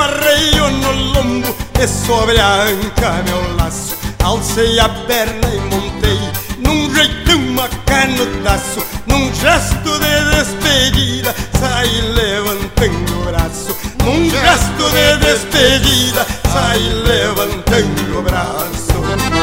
arreio no lombo e sobre a anca meu laço. Alcei a perna e montei num jeitão macanudaço. Num gesto de despedida saí levantando o braço. Num gesto de despedida saí levantando o braço.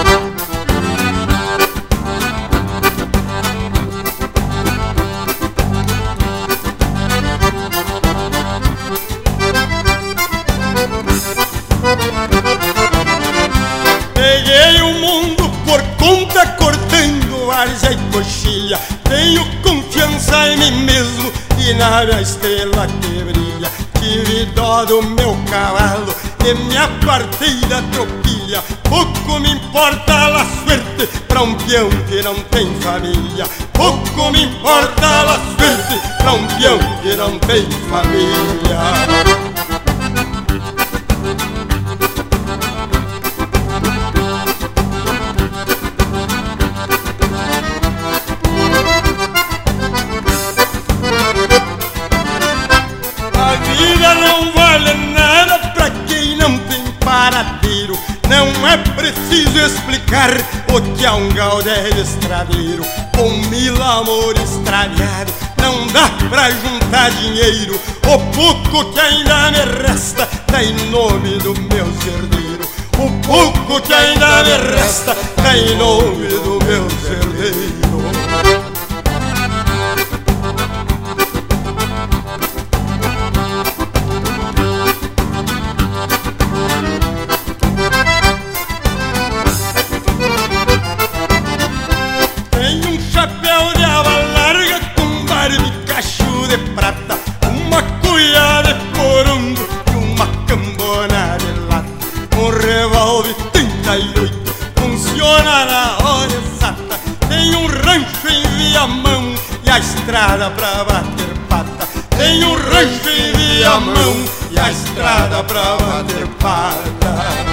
Peguei o mundo por conta cortando várzea e coxilha. Tenho confiança em mim mesmo e na minha estrela que brilha. Tive dó do meu cavalo e me apartei da tropilha. Pouco me importa a suerte pra um peão que não tem família. Pouco me importa a suerte pra um peão que não tem família. Não vale nada pra quem não tem paradeiro. Não é preciso explicar o que é um gaudé de estradeiro. Com 1000 amores extraviados não dá pra juntar dinheiro. O pouco que ainda me resta tá em nome do meu cerdeiro. O pouco que ainda me resta tá em nome do meu cerdeiro. De prata, uma cuia de porongo e uma cambona de lata. Um revólver 38 funciona na hora exata. Tem um rancho em Viamão e a estrada pra bater pata. Tem um rancho em Viamão e a estrada pra bater pata.